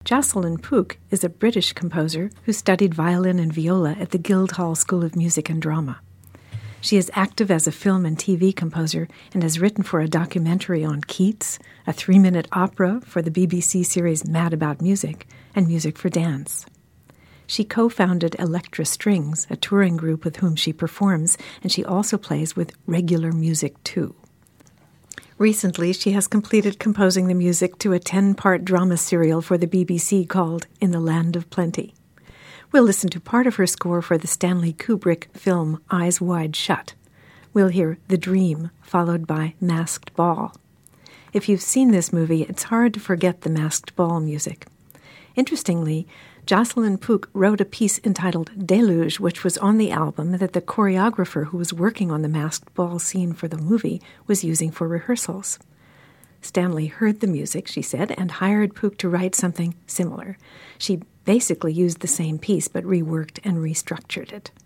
Jocelyn Pook is a British composer who studied violin and viola at the Guildhall School of Music and Drama. She is active as a film and TV composer and has written for a documentary on Keats, a 3-minute opera for the BBC series Mad About Music, and Music for Dance. She co-founded Electra Strings, a touring group with whom she performs, and she also plays with Regular Music too. Recently, she has completed composing the music to a 10-part drama serial for the BBC called In the Land of Plenty. We'll listen to part of her score for the Stanley Kubrick film Eyes Wide Shut. We'll hear The Dream, followed by Masked Ball. If you've seen this movie, it's hard to forget the Masked Ball music. Interestingly, Jocelyn Pook wrote a piece entitled Deluge, which was on the album that the choreographer who was working on the Masked Ball scene for the movie was using for rehearsals. Stanley heard the music, she said, and hired Pook to write something similar. She basically used the same piece but reworked and restructured it.